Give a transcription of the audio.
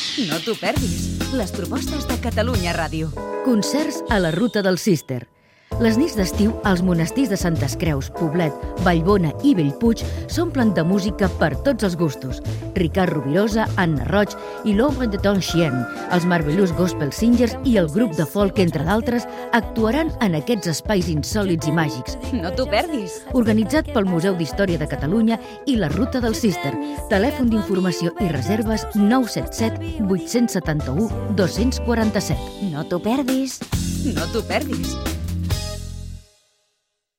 No t'ho perdis. Les propostes de Catalunya Ràdio. Concerts a la Ruta del Cister. Les nits d'estiu als monestirs de Santes Creus, Poblet, Vallbona i Bellpuig s'omplen de música per tots els gustos. Ricard Rovirosa, Anna Roig i l'Ombre de Ton Chien, els Marvelous Gospel Singers i el grup de folk, entre d'altres, actuaran en aquests espais insòlits i màgics. No t'ho perdis. Organitzat pel Museu d'Història de Catalunya i la Ruta del Cister. Telèfon d'informació i reserves 977 871 247. No t'ho perdis. No t'ho perdis.